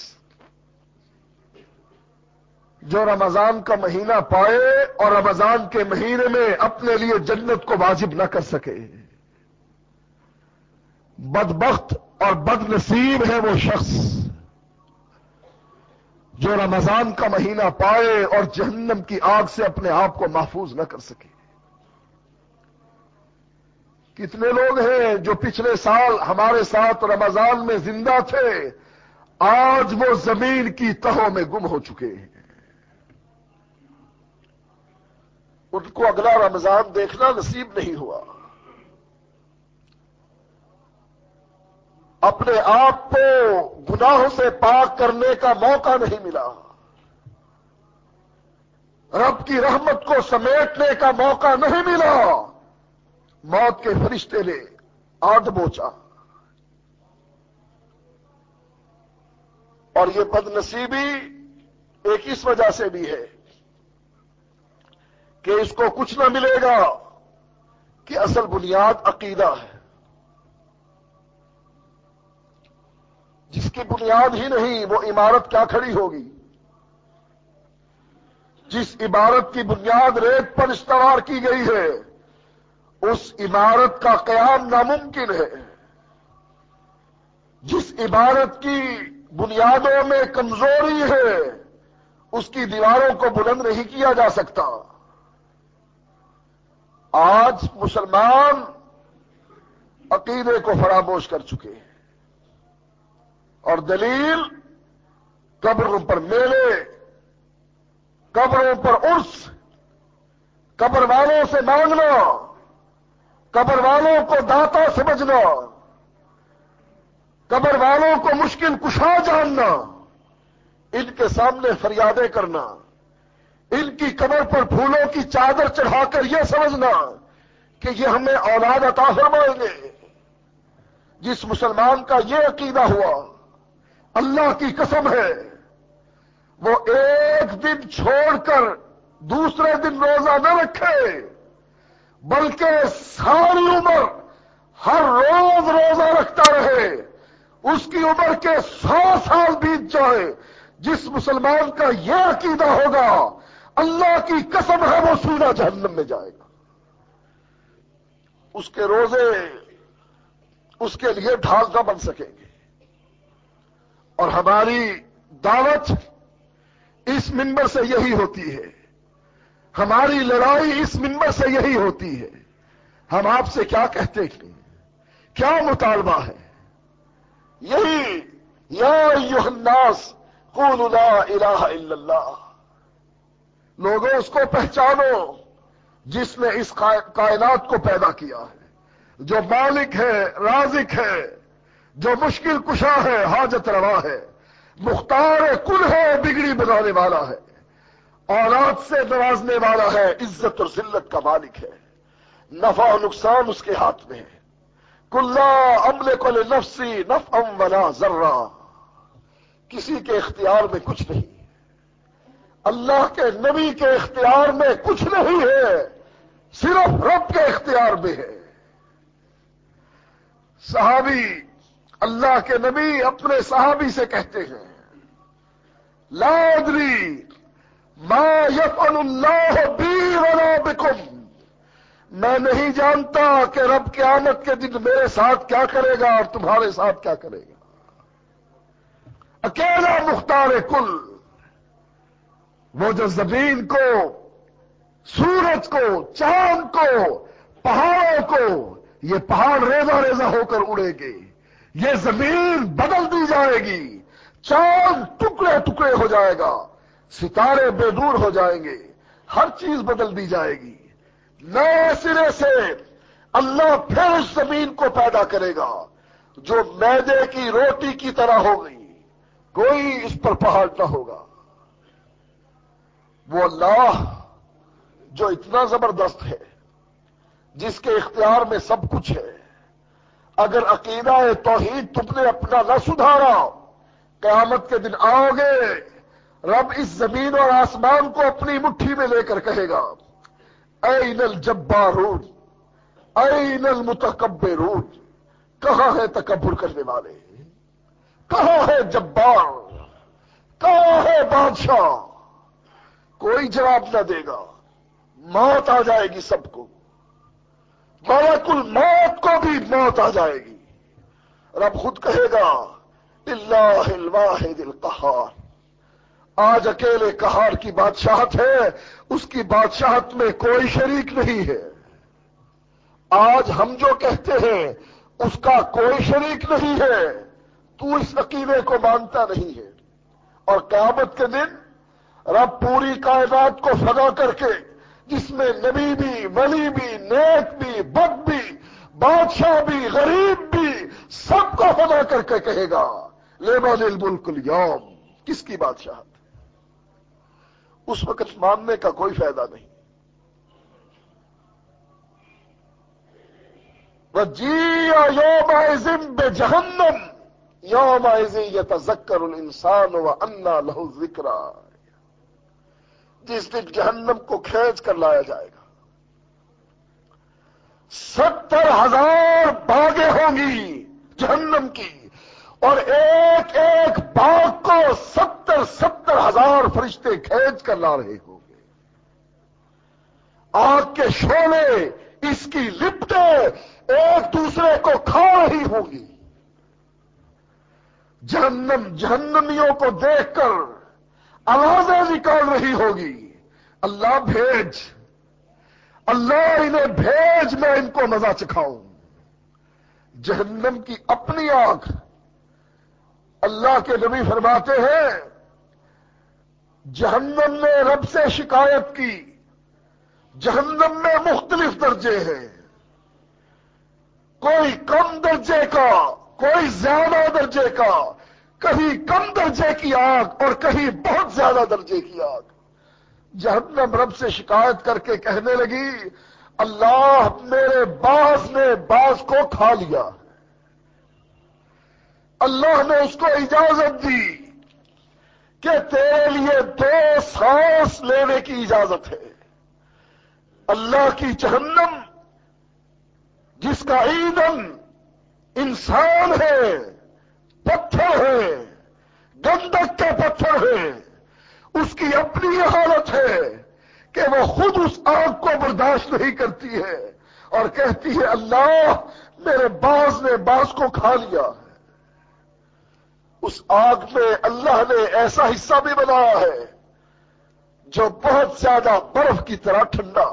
جو رمضان کا مہینہ پائے اور رمضان کے مہینے میں اپنے لیے جنت کو واجب نہ کر سکے۔ بدبخت اور بد نصیب ہے وہ شخص جو رمضان کا مہینہ پائے اور جہنم کی آگ سے اپنے آپ کو محفوظ نہ کر سکے۔ کتنے لوگ ہیں جو پچھلے سال ہمارے ساتھ رمضان میں زندہ تھے، آج وہ زمین کی تہوں میں گم ہو چکے ہیں، ان کو اگلا رمضان دیکھنا نصیب نہیں ہوا، اپنے آپ کو گناہوں سے پاک کرنے کا موقع نہیں ملا، رب کی رحمت کو سمیٹنے کا موقع نہیں ملا، موت کے فرشتے نے آدھ بوچا، اور یہ بد نصیبی ایک اس وجہ سے بھی ہے کہ اس کو کچھ نہ ملے گا کہ اصل بنیاد عقیدہ ہے، جس کی بنیاد ہی نہیں وہ عمارت کیا کھڑی ہوگی؟ جس عمارت کی بنیاد ریت پر استوار کی گئی ہے اس عمارت کا قیام ناممکن ہے، جس عمارت کی بنیادوں میں کمزوری ہے اس کی دیواروں کو بلند نہیں کیا جا سکتا۔ آج مسلمان عقیدے کو فراموش کر چکے ہیں، اور دلیل قبروں پر میلے، قبروں پر عرس، قبر والوں سے مانگنا، قبر والوں کو داتا سمجھنا، قبر والوں کو مشکل کشا جاننا، ان کے سامنے فریادیں کرنا، ان کی قبر پر پھولوں کی چادر چڑھا کر یہ سمجھنا کہ یہ ہمیں اولاد عطا فرمائیں گے۔ جس مسلمان کا یہ عقیدہ ہوا، اللہ کی قسم ہے وہ ایک دن چھوڑ کر دوسرے دن روزہ نہ رکھے، بلکہ ساری عمر ہر روز روزہ رکھتا رہے، اس کی عمر کے سو سال بیت جائے، جس مسلمان کا یہ عقیدہ ہوگا اللہ کی قسم ہے وہ سیدھا جہنم میں جائے گا۔ اس کے روزے اس کے لیے ڈھال نہ بن سکیں گے، اور ہماری دعوت اس منبر سے یہی ہوتی ہے، ہماری لڑائی اس منبر سے یہی ہوتی ہے۔ ہم آپ سے کیا کہتے ہیں، کیا مطالبہ ہے؟ یہی یا ایھا الناس قولوا لا الہ الا اللہ، لوگوں اس کو پہچانو جس نے اس کائنات کو پیدا کیا ہے، جو مالک ہے، رازق ہے، جو مشکل کشا ہے، حاجت روا ہے، مختار کل ہے، بگڑی بنانے والا ہے، اولاد سے نوازنے والا ہے، عزت اور ذلت کا مالک ہے، نفع و نقصان اس کے ہاتھ میں ہے۔ قل لا املک لنفسی نفعا ولا ضرا، کسی کے اختیار میں کچھ نہیں، اللہ کے نبی کے اختیار میں کچھ نہیں ہے، صرف رب کے اختیار میں ہے۔ صحابی اللہ کے نبی اپنے صحابی سے کہتے ہیں لا ادری ما یفعل اللہ بی ولا بکم، میں نہیں جانتا کہ رب قیامت کے دن میرے ساتھ کیا کرے گا اور تمہارے ساتھ کیا کرے گا۔ اکیلا مختار کل، وہ جو زمین کو، سورج کو، چاند کو، پہاڑوں کو، یہ پہاڑ ریزہ ریزہ ہو کر اڑے گے، یہ زمین بدل دی جائے گی، چاند ٹکڑے ٹکڑے ہو جائے گا، ستارے بے دور ہو جائیں گے، ہر چیز بدل دی جائے گی، نئے سرے سے اللہ پھر اس زمین کو پیدا کرے گا جو میدے کی روٹی کی طرح ہوگی، کوئی اس پر پہاڑ نہ ہوگا۔ وہ اللہ جو اتنا زبردست ہے، جس کے اختیار میں سب کچھ ہے، اگر عقیدہ توحید تم نے اپنا نہ سدھارا، قیامت کے دن آؤ گے، رب اس زمین اور آسمان کو اپنی مٹھی میں لے کر کہے گا این الجبارون این المتکبرون، کہاں ہے تکبر کرنے والے، کہاں ہے جبار، کہاں ہے بادشاہ؟ کوئی جواب نہ دے گا، موت آ جائے گی سب کو، ملک الموت کو بھی موت آ جائے گی، رب خود کہے گا اللہ الواحد القہار، آج اکیلے قہار کی بادشاہت ہے، اس کی بادشاہت میں کوئی شریک نہیں ہے، آج ہم جو کہتے ہیں اس کا کوئی شریک نہیں ہے، تو اس عقیدے کو مانتا نہیں ہے، اور قیامت کے دن رب پوری کائنات کو فنا کر کے، جس میں نبی بھی، ولی بھی، نیک بھی، بد بھی، بادشاہ بھی، غریب بھی، سب کو فنا کر کے کہے گا لمن الملک اليوم، کس کی بادشاہت؟ اس وقت ماننے کا کوئی فائدہ نہیں۔ وَجِيءَ يَوْمَئِذٍ بِجَهَنَّمَ يَوْمَئِذٍ يَتَذَكَّرُ الْإِنسَانُ وَأَنَّى لَهُ الذِّكْرَى، جس دن جہنم کو کھینچ کر لایا جائے گا، ستر ہزار باغیں ہوں گی جہنم کی، اور ایک ایک باغ کو ستر ستر ہزار فرشتے کھینچ کر لا رہے ہوں گے۔ آگ کے شعلے، اس کی لپٹیں ایک دوسرے کو کھا رہی ہوں گی۔ جہنم جہنمیوں کو دیکھ کر آوازیں نکال رہی ہوگی، اللہ بھیج، اللہ انہیں بھیج، میں ان کو مزہ چکھاؤں۔ جہنم کی اپنی آنکھ، اللہ کے نبی فرماتے ہیں جہنم نے رب سے شکایت کی، جہنم میں مختلف درجے ہیں، کوئی کم درجے کا، کوئی زیادہ درجے کا، کہیں کم درجے کی آگ اور کہیں بہت زیادہ درجے کی آگ۔ جہنم رب سے شکایت کر کے کہنے لگی اللہ میرے باز نے باز کو کھا لیا، اللہ نے اس کو اجازت دی کہ تیرے لیے دو سانس لینے کی اجازت ہے۔ اللہ کی جہنم جس کا ایندھن انسان ہے، پتھر ہے، گندک کے پتھر ہے، اس کی اپنی حالت ہے کہ وہ خود اس آگ کو برداشت نہیں کرتی ہے اور کہتی ہے اللہ میرے باز نے باز کو کھا لیا ہے۔ اس آگ میں اللہ نے ایسا حصہ بھی بنایا ہے جو بہت زیادہ برف کی طرح ٹھنڈا۔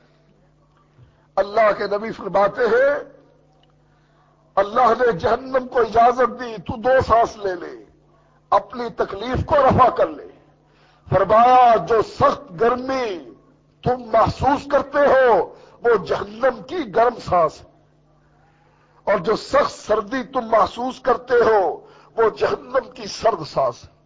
اللہ کے نبی فرماتے ہیں اللہ نے جہنم کو اجازت دی تو دو سانس لے لے، اپنی تکلیف کو رفع کر لے۔ فرمایا جو سخت گرمی تم محسوس کرتے ہو وہ جہنم کی گرم سانس ہے، اور جو سخت سردی تم محسوس کرتے ہو وہ جہنم کی سرد سانس ہے۔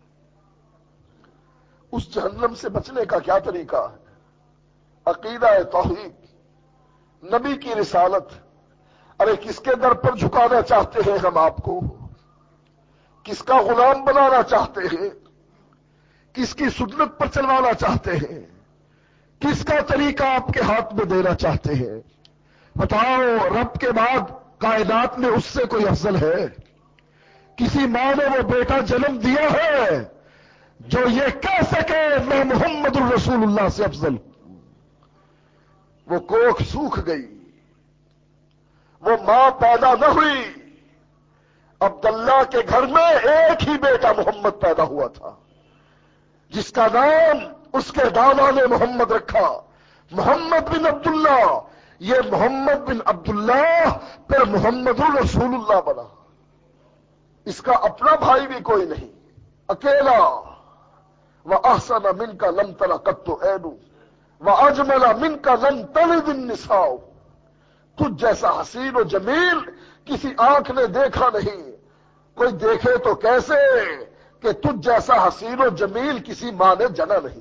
اس جہنم سے بچنے کا کیا طریقہ ہے؟ عقیدہ توحید، نبی کی رسالت۔ ارے کس کے در پر جھکانا چاہتے ہیں ہم آپ کو؟ کس کا غلام بنانا چاہتے ہیں؟ کس کی سنت پر چلوانا چاہتے ہیں؟ کس کا طریقہ آپ کے ہاتھ میں دینا چاہتے ہیں؟ بتاؤ رب کے بعد کائنات میں اس سے کوئی افضل ہے؟ کسی ماں نے وہ بیٹا جنم دیا ہے جو یہ کہہ سکے میں محمد الرسول اللہ سے افضل ہوں؟ وہ کوکھ سوکھ گئی، وہ ماں پیدا نہ ہوئی۔ عبداللہ کے گھر میں ایک ہی بیٹا محمد پیدا ہوا تھا جس کا نام اس کے دادا نے محمد رکھا، محمد بن عبداللہ۔ یہ محمد بن عبداللہ پھر محمد الرسول اللہ بنا۔ اس کا اپنا بھائی بھی کوئی نہیں، اکیلا۔ وَأَحْسَنَ مِنْكَ لَمْ تَرَ قَطُّ عَيْنٌ وَأَجْمَلَ مِنْكَ لَمْ تَلِدِ النِّسَاءُ، تجھ جیسا حسین و جمیل کسی آنکھ نے دیکھا نہیں، کوئی دیکھے تو کیسے کہ تجھ جیسا حسین و جمیل کسی ماں نے جنا نہیں۔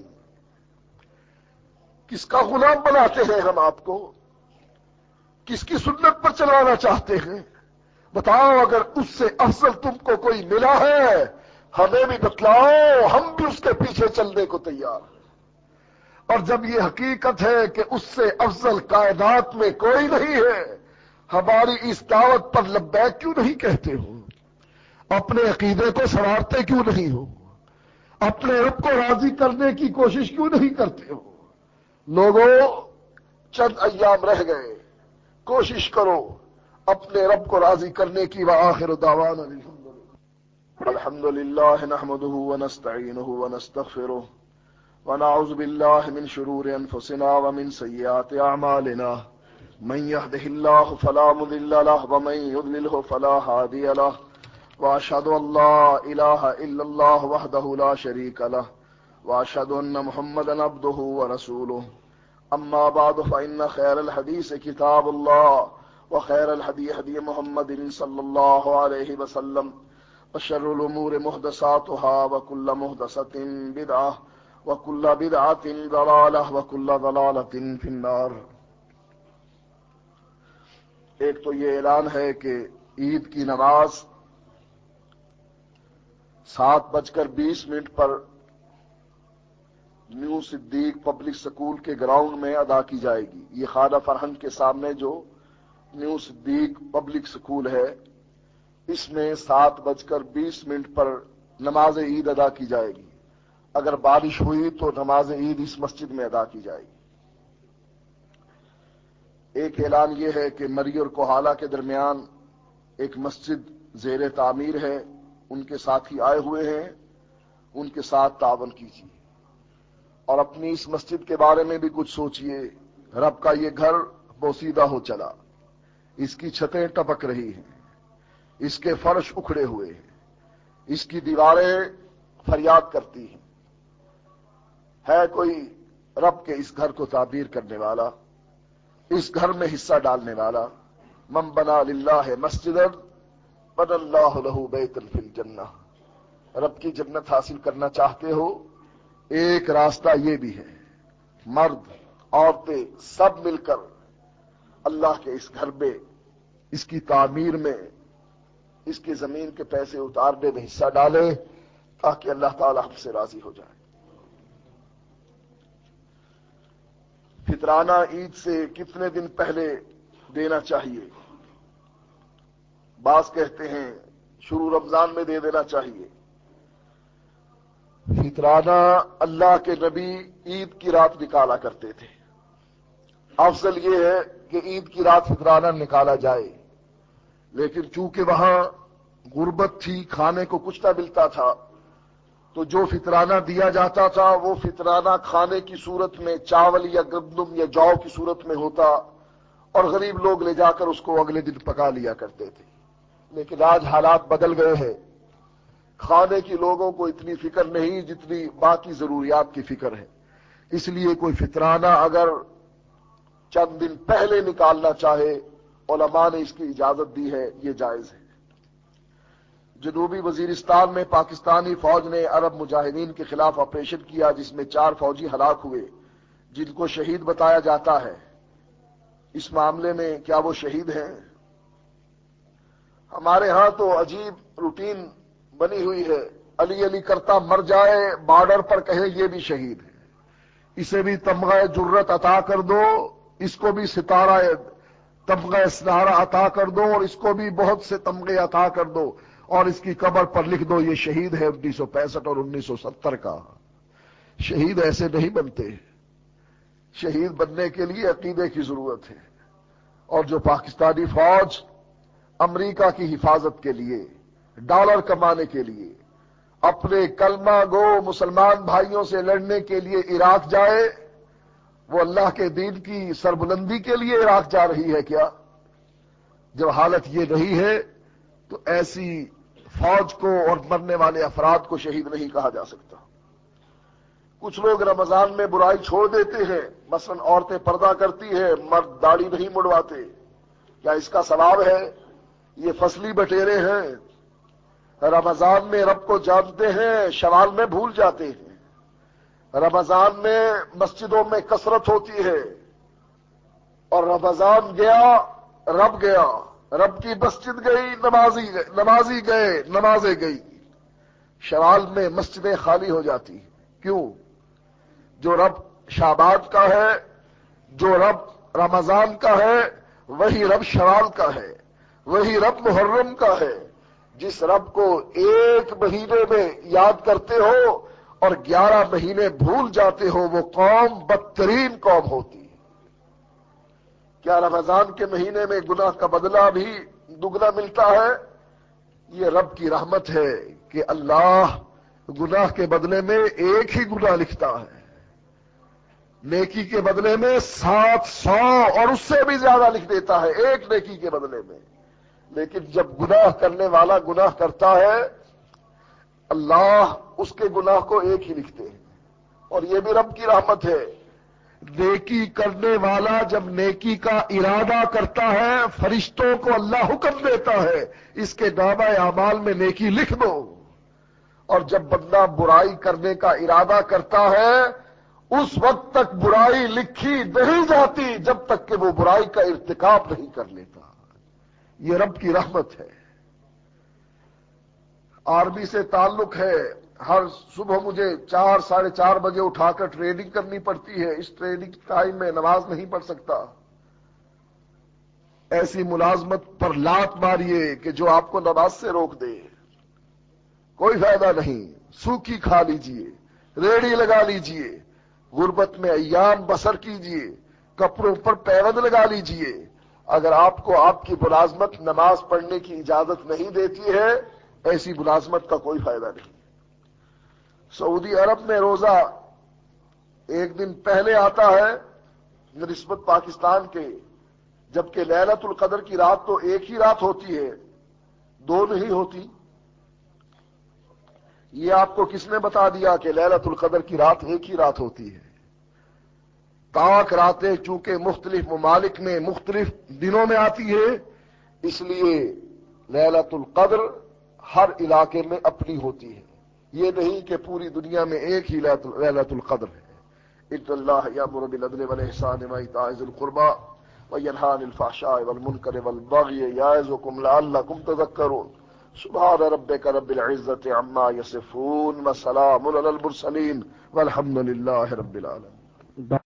کس کا غلام بناتے ہیں ہم آپ کو؟ کس کی سنت پر چلانا چاہتے ہیں؟ بتاؤ اگر اس سے افضل تم کو کوئی ملا ہے ہمیں بھی بتلاؤ، ہم بھی اس کے پیچھے چلنے کو تیار ہیں۔ اور جب یہ حقیقت ہے کہ اس سے افضل کائنات میں کوئی نہیں ہے، ہماری اس دعوت پر لبیک کیوں نہیں کہتے ہو؟ اپنے عقیدے کو سنوارتے کیوں نہیں ہو؟ اپنے رب کو راضی کرنے کی کوشش کیوں نہیں کرتے ہو؟ لوگوں چند ایام رہ گئے، کوشش کرو اپنے رب کو راضی کرنے کی۔ وآخر دعوانا الحمد للہ نحمده ونستعینه ونستغفره ونعوذ باللہ من شرور انفسنا ومن سیئات اعمالنا من يهده الله فلا مضل له ومن يضلله فلا هادي له وأشهد أن لا إله إلا الله وحده لا شريك له وأشهد أن محمدا عبده ورسوله أما بعد فإن خير الحديث كتاب الله وخير الهدي هدي محمد صلى الله عليه وسلم وشر الأمور محدثاتها وكل محدثة بدعة وكل بدعة ضلالة وكل ضلالة في النار۔ ایک تو یہ اعلان ہے کہ عید کی نماز سات بج کر بیس منٹ پر نیو صدیق پبلک سکول کے گراؤنڈ میں ادا کی جائے گی۔ یہ خانہ فرہنگ کے سامنے جو نیو صدیق پبلک سکول ہے اس میں سات بج کر بیس منٹ پر نماز عید ادا کی جائے گی۔ اگر بارش ہوئی تو نماز عید اس مسجد میں ادا کی جائے گی۔ ایک اعلان یہ ہے کہ مری اور کوہالہ کے درمیان ایک مسجد زیر تعمیر ہے، ان کے ساتھی آئے ہوئے ہیں، ان کے ساتھ تعاون کیجیے اور اپنی اس مسجد کے بارے میں بھی کچھ سوچئے۔ رب کا یہ گھر بوسیدہ ہو چلا، اس کی چھتیں ٹپک رہی ہیں، اس کے فرش اکھڑے ہوئے ہیں، اس کی دیواریں فریاد کرتی ہیں۔ ہے کوئی رب کے اس گھر کو تعبیر کرنے والا، اس گھر میں حصہ ڈالنے والا؟ من بنا للہ مسجدا بنى اللہ لہ بیتا فی الجنہ۔ رب کی جنت حاصل کرنا چاہتے ہو؟ ایک راستہ یہ بھی ہے، مرد عورتیں سب مل کر اللہ کے اس گھر میں، اس کی تعمیر میں، اس کی زمین کے پیسے اتارنے میں حصہ ڈالیں تاکہ اللہ تعالی ہم سے راضی ہو جائے۔ فطرانہ عید سے کتنے دن پہلے دینا چاہیے؟ بعض کہتے ہیں شروع رمضان میں دے دینا چاہیے۔ فطرانہ اللہ کے نبی عید کی رات نکالا کرتے تھے۔ افضل یہ ہے کہ عید کی رات فطرانہ نکالا جائے، لیکن چونکہ وہاں غربت تھی، کھانے کو کچھ نہ ملتا تھا، تو جو فطرانہ دیا جاتا تھا وہ فطرانہ کھانے کی صورت میں چاول یا گندم یا جو کی صورت میں ہوتا اور غریب لوگ لے جا کر اس کو اگلے دن پکا لیا کرتے تھے۔ لیکن آج حالات بدل گئے ہیں، کھانے کی لوگوں کو اتنی فکر نہیں جتنی باقی ضروریات کی فکر ہے۔ اس لیے کوئی فطرانہ اگر چند دن پہلے نکالنا چاہے، علماء نے اس کی اجازت دی ہے، یہ جائز ہے۔ جنوبی وزیرستان میں پاکستانی فوج نے عرب مجاہدین کے خلاف آپریشن کیا جس میں چار فوجی ہلاک ہوئے، جن کو شہید بتایا جاتا ہے۔ اس معاملے میں کیا وہ شہید ہیں؟ ہمارے ہاں تو عجیب روٹین بنی ہوئی ہے، علی علی کرتا مر جائے، بارڈر پر کہے یہ بھی شہید ہے، اسے بھی تمغہ جرت عطا کر دو، اس کو بھی ستارہ تمغہ سنارہ عطا کر دو اور اس کو بھی بہت سے تمغے عطا کر دو اور اس کی قبر پر لکھ دو یہ شہید ہے انیس سو پینسٹھ اور انیس سو ستر کا۔ شہید ایسے نہیں بنتے، شہید بننے کے لیے عقیدے کی ضرورت ہے۔ اور جو پاکستانی فوج امریکہ کی حفاظت کے لیے، ڈالر کمانے کے لیے، اپنے کلمہ گو مسلمان بھائیوں سے لڑنے کے لیے عراق جائے، وہ اللہ کے دین کی سربلندی کے لیے عراق جا رہی ہے کیا؟ جب حالت یہ نہیں ہے تو ایسی فوج کو اور مرنے والے افراد کو شہید نہیں کہا جا سکتا۔ کچھ لوگ رمضان میں برائی چھوڑ دیتے ہیں، مثلا عورتیں پردہ کرتی ہیں، مرد داڑھی نہیں مڑواتے، کیا اس کا ثواب ہے؟ یہ فصلی بٹیرے ہیں۔ رمضان میں رب کو جانتے ہیں، شوال میں بھول جاتے ہیں۔ رمضان میں مسجدوں میں کثرت ہوتی ہے اور رمضان گیا رب گیا، رب کی مسجد گئی، نمازی گئے نمازی گئے نمازیں گئی۔ شوال میں مسجدیں خالی ہو جاتی ہیں۔ کیوں؟ جو رب شعبان کا ہے، جو رب رمضان کا ہے، وہی رب شوال کا ہے، وہی رب محرم کا ہے۔ جس رب کو ایک مہینے میں یاد کرتے ہو اور گیارہ مہینے بھول جاتے ہو، وہ قوم بدترین قوم ہوتی ہے۔ کیا رمضان کے مہینے میں گناہ کا بدلہ بھی دگنا ملتا ہے؟ یہ رب کی رحمت ہے کہ اللہ گناہ کے بدلے میں ایک ہی گناہ لکھتا ہے، نیکی کے بدلے میں سات سو اور اس سے بھی زیادہ لکھ دیتا ہے ایک نیکی کے بدلے میں. لیکن جب گناہ کرنے والا گناہ کرتا ہے اللہ اس کے گناہ کو ایک ہی لکھتے ہیں. اور یہ بھی رب کی رحمت ہے. نیکی کرنے والا جب نیکی کا ارادہ کرتا ہے فرشتوں کو اللہ حکم دیتا ہے اس کے نامہ اعمال میں نیکی لکھ دو. اور جب بندہ برائی کرنے کا ارادہ کرتا ہے اس وقت تک برائی لکھی نہیں جاتی جب تک کہ وہ برائی کا ارتکاب نہیں کر لیتا. یہ رب کی رحمت ہے. آرمی سے تعلق ہے. ہر صبح مجھے چار ساڑھے چار بجے اٹھا کر ٹریننگ کرنی پڑتی ہے. اس ٹریننگ ٹائم میں نماز نہیں پڑھ سکتا. ایسی ملازمت پر لات ماریے کہ جو آپ کو نماز سے روک دے. کوئی فائدہ نہیں. سوکھی کھا لیجئے, ریڑھی لگا لیجئے, غربت میں ایام بسر کیجئے, کپڑوں پر پیوند لگا لیجئے. اگر آپ کو آپ کی ملازمت نماز پڑھنے کی اجازت نہیں دیتی ہے ایسی ملازمت کا کوئی فائدہ نہیں. سعودی عرب میں روزہ ایک دن پہلے آتا ہے نسبت پاکستان کے, جبکہ لیلۃ القدر کی رات تو ایک ہی رات ہوتی ہے, دو نہیں ہوتی. یہ آپ کو کس نے بتا دیا کہ لیلۃ القدر کی رات ایک ہی رات ہوتی ہے؟ تاک راتیں چونکہ مختلف ممالک میں مختلف دنوں میں آتی ہے اس لیے لیلۃ القدر ہر علاقے میں اپنی ہوتی ہے. یہ نہیں کہ پوری دنیا میں ایک ہی لیلۃ القدر ہے. ان اللہ یامر بالعدل والاحسان وایتاء ذی القربى وینہی عن الفحشاء والمنکر والبغی یعظکم لعلکم تذکرون. سبحان ربک رب العزة عما یصفون وسلام علی المرسلین والحمد للہ رب العالمین.